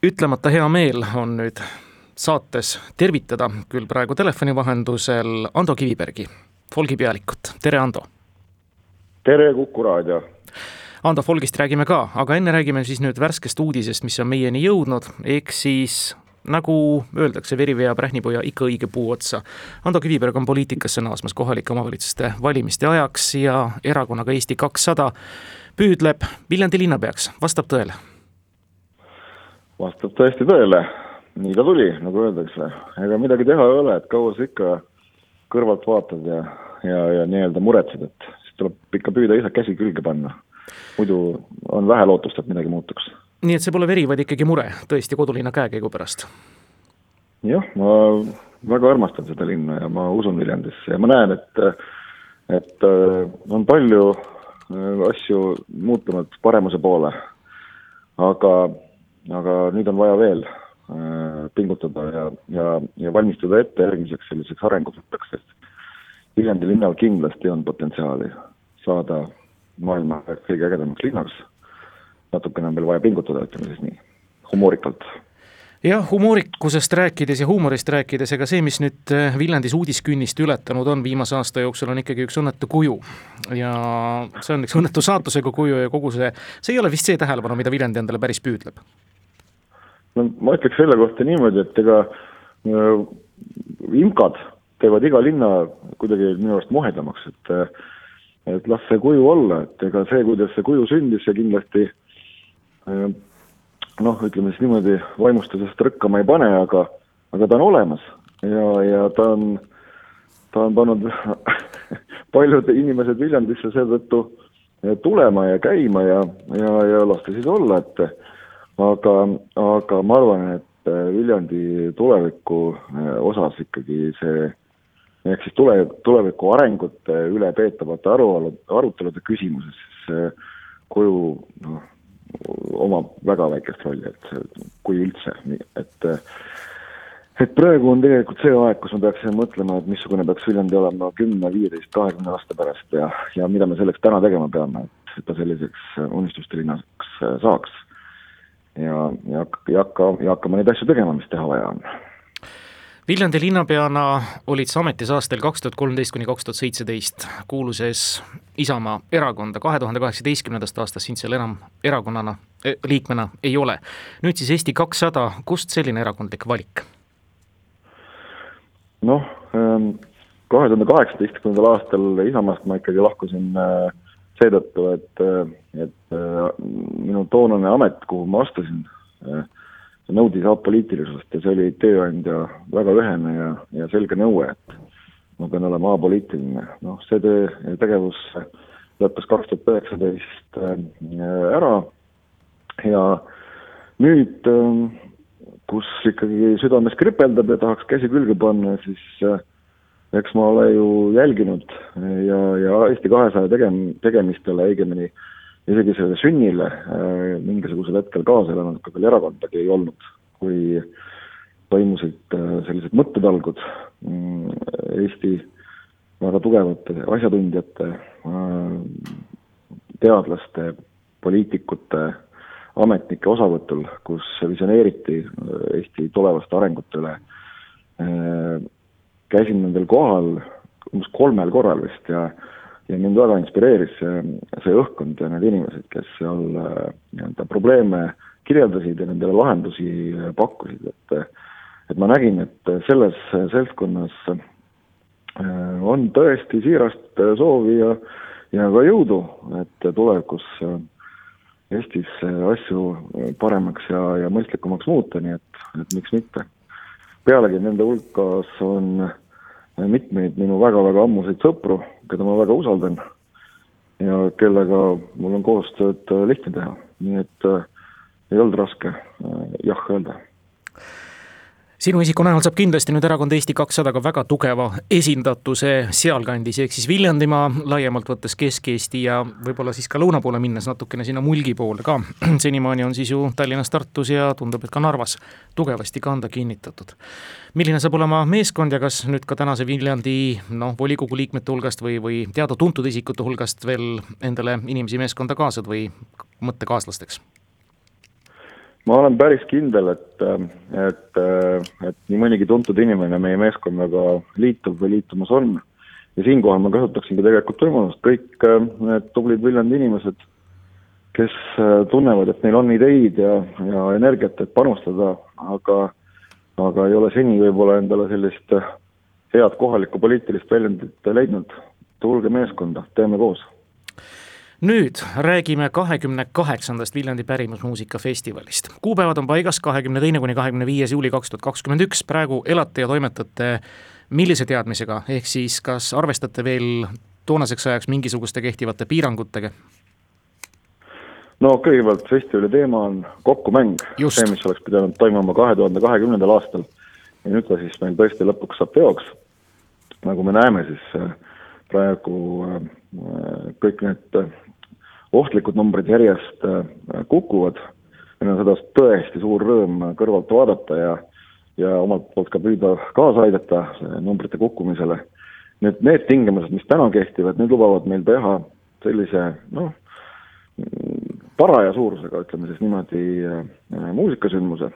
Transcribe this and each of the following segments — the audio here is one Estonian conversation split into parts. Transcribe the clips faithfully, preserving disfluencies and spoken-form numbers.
Ütlemata hea meel on nüüd saates tervitada küll praegu telefoni vahendusel Ando Kivibergi, Folgi pealikut. Tere, Ando! Tere, Kuku raadio! Ando, Folgist räägime ka, aga enne räägime siis nüüd värskest uudisest, mis on meieni jõudnud, ehk siis nagu öeldakse, veri veab rähnipoja ikka õige puu otsa. Ando Kiviberg on poliitikasse naasmas kohalike omavalitsuste valimiste ajaks ja erakonnaga Eesti kakssada püüdleb Viljandi linnapeaks. Vastab tõele? Vastab tõesti tõele. Nii ta tuli, nagu öeldakse. Ega midagi teha ei ole, et kaua sa ikka kõrvalt vaatad ja, ja, ja nii-öelda muretsed, et siis tuleb ikka püüda ise käsi külge panna. Muidu on vähe lootust, et midagi muutuks. Nii et see pole veri, vaid ikkagi mure, tõesti kodulinna käekäigu pärast. Jah, ma väga armastan seda linna ja ma usun Viljandisse ja ma näen, et, et on palju asju muutunud paremuse poole. Aga, aga nüüd on vaja veel pingutada ja, ja, ja valmistuda ette järgmiseks selliseks arengusuttaks, sest Viljandi linnal kindlasti on potentsiaali saada maailma kõige ägedamaks linnaks. Natukene on veel vaja pingutada, ütleme siis nii, humoorikalt. Jah, humoorikusest rääkides ja huumorist rääkides, ega see, mis nüüd Viljandis uudiskünnist ületanud on viimase aasta jooksul, on ikkagi üks õnnetu kuju. Ja see on üks õnnetu saatusega kuju ja kogu see, see ei ole vist see tähelepanu, mida Viljandi endale päris püüdleb. No, ma ütleks selle kohta niimoodi, et ega imkad teevad iga linna kuidagi minu arust mohedamaks, et, et las see kuju olla, et ega see, kuidas see kuju sündis, see kindlasti noh, ütleme siis niimoodi vaimustusest rõkkama ei pane, aga, aga ta on olemas ja, ja ta on, ta on pannud paljud inimesed Viljandisse seetõttu tulema ja käima ja, ja, ja lasta siis olla, et aga, aga ma arvan, et Viljandi tuleviku osas ikkagi see, ehk siis tule, tuleviku arengute üle peetavate aru, arutelude küsimuses, see kuju noh, omab väga väikest rolli, et kui üldse, et, et praegu on tegelikult see aeg, kus me peaksime mõtlema, et missugune peaks Viljandi olema kümme, viieteist, kahekümne aasta pärast ja, ja mida me selleks täna tegema peame, et ta selliseks unistuste linnaks saaks ja, ja, ja, hakka, ja hakkama neid asju tegema, mis teha vaja on. Viljandi linnapeana olid sa ametis aastal kaks tuhat kolmteist kuni kaks tuhat seitseteist, kuuluses Isamaa erakonda. kahe tuhande kaheksateistkümnendast aastast sind seal enam erakonnana, eh, liikmena ei ole. Nüüd siis Eesti kakssada, kust selline erakondlik valik? Noh, kahe tuhande kaheksateistkümnendal aastal Isamaast ma ikkagi lahkusin seetõttu, et, et minu toonane amet, kuhu ma astusin, see nõudis apoliitilisust ja see oli tööandja väga ühene ja, ja selge nõue, et ma pean olema apoliitiline. Noh, see töö tegevus lõppes kaks tuhat üheksateist ära ja nüüd, kus ikkagi südames kripeldab ja tahaks käsi külge panna, siis eks ma ole ju jälginud ja, ja Eesti kahesaja tegem, tegemistele õigemini isegi selle sünnile mingisugusel hetkel kaasa elanud, ka veel erakondagi ei olnud, kui toimusid sellised mõttetalgud Eesti väga tugevate asjatundjate, teadlaste, poliitikute, ametnike osavõtul, kus visioneeriti Eesti tulevaste arengute üle. Käisin nendel kohal umbes kolmel korral vist ja Ja mind väga inspireeris see, see õhkkond ja need inimesed, kes seal nii-öelda probleeme kirjeldasid ja nendele lahendusi pakkusid. Et, et ma nägin, et selles seltskonnas on tõesti siirast soovi ja, ja ka jõudu, et tulevikus Eestis asju paremaks ja, ja mõistlikumaks muuta, nii et, et miks mitte. Pealegi nende hulgas on mitmeid minu väga-väga ammuseid sõpru, keda ma väga usaldan ja kellega mul on koostööd lihtne teha. Nii et äh, ei olnud raske äh, jah öelda. Sinu isiku näol saab kindlasti nüüd erakond Eesti kakssada ka väga tugeva esindatuse sealkandis, ehk siis Viljandimaa laiemalt võttes Kesk-Eesti ja võib-olla siis ka lõuna poole minnes natukene sinna Mulgi poole ka. Senimaani on siis ju Tallinnas, Tartus ja tundub, et ka Narvas tugevasti kanda kinnitatud. Milline saab olema meeskond ja kas nüüd ka tänase Viljandi no, volikogu liikmete hulgast või, või teada tuntud isikute hulgast veel endale inimesi meeskonda kaasad või mõttekaaslasteks? ma olen päris kindel, et, et, et nii mõnigi tuntud inimene meie meeskonnaga liitub või liitumas on. Ja siinkohal ma kasutaksingi tegelikult võimalust kõik need tublid Viljandi inimesed, kes tunnevad, et neil on ideid ja, ja energiat, et panustada, aga, aga ei ole seni võib-olla endale sellist head kohalikku poliitilist väljendit leidnud. Tulge meeskonda, teeme koos. Nüüd räägime kahekümne kaheksandast Viljandi pärimusmuusika festivalist. Kuupäevad on paigas kahekümne teine kuni kahekümne viies juuli kaks tuhat kakskümmend üks. Praegu elate ja toimetate millise teadmisega? Ehk siis kas arvestate veel toonaseks ajaks mingisuguste kehtivate piirangutega? No kõigepealt festivali teema on kokkumäng. Just. See, mis oleks pidanud toimuma kahe tuhande kahekümnendal aastal. Ja nüüd ta siis meil tõesti lõpuks saab teoks. Nagu me näeme, siis praegu kõik need ohtlikud numbrid järjest kukuvad. Meil on seda tõesti suur rõõm kõrvalt vaadata ja, ja omalt poolt ka püüda kaasa aidata numbrite kukkumisele. Need, need tingimused, mis täna kehtivad, need lubavad meil teha sellise noh, paraja suurusega, ütleme siis niimoodi muusikasündmuse.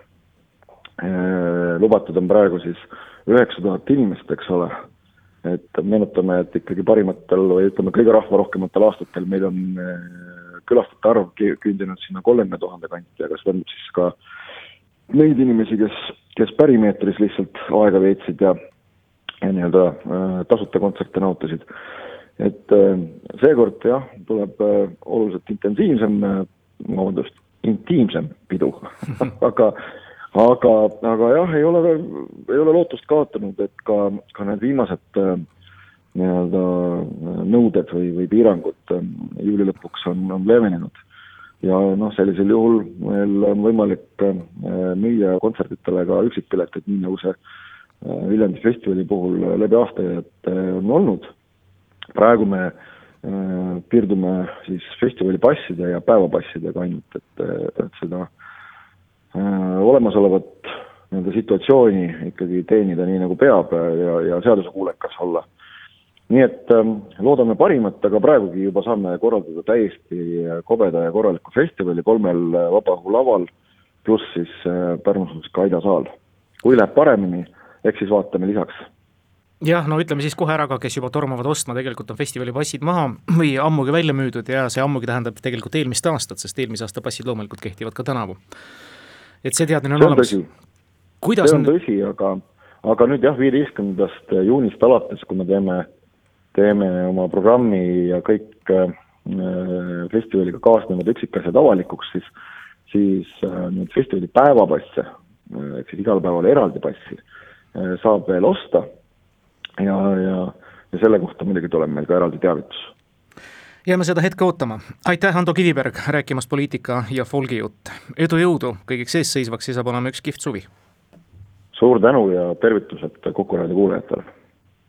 Lubatud on praegu siis üheksa tuhat inimest, eks ole. Et meenutame, et ikkagi parimatel või ütleme kõige rahvarohkematel aastatel meil on külastajate arv küündinud sinna kolmekümne tuhande kanti, aga see tähendab siis ka neid inimesi, kes, kes pärimeetris lihtsalt aega veetsid ja, ja nii-öelda tasuta kontserte nautisid. Et seekord jah, tuleb oluliselt intensiivsem, vabandust, intiimsem pidu, aga Aga, aga jah, ei ole, ei ole lootust kaotanud, et ka, ka need viimased nii-öelda nõuded või, või piirangud juuli lõpuks on, on leevenenud. Ja noh, sellisel juhul meil on võimalik müüa kontsertitele ka üksikpileteid, nii nagu see Viljandi festivali puhul läbi aastaid on olnud. Praegu me piirdume siis festivali passide ja päevapassidega ainult, et, et seda olemasolevat nende situatsiooni ikkagi teenida nii nagu peab ja, ja seadusekuulekas olla. Nii et loodame parimat, aga praegugi juba saame korraldada täiesti kobeda ja korraliku festivali kolmel vabahulaval pluss siis Pärnusmuusika Aida saal. Kui läheb paremini, eks siis vaatame lisaks. Jah, no ütleme siis kohe ära ka, kes juba tormavad ostma, tegelikult on festivali passid maha või ammugi välja müüdud ja see ammugi tähendab tegelikult eelmist aastat, sest eelmise aasta passid loomulikult kehtivad ka tänavu. Et see teadmine on olemas. Kuidas see on tõsi, aga, aga nüüd jah, viieteistkümnendast juunist alates, kui me teeme, teeme oma programmi ja kõik äh, festivaliga kaasnevad üksikasjad avalikuks, siis, siis äh, nüüd festivali päevapasse, ehk siis igal päeval eraldi passi, äh, saab veel osta ja, ja, ja selle kohta muidugi tuleb meil ka eraldi teavitus. Jääme seda hetke ootama. Aitäh, Ando Kiviberg, rääkimas poliitika ja folgi jutt. Edu jõudu, kõigiks ees seisvaks ja saab olema üks kihvt suvi. Suur tänu ja tervitused Kuku raadio kuulajatele.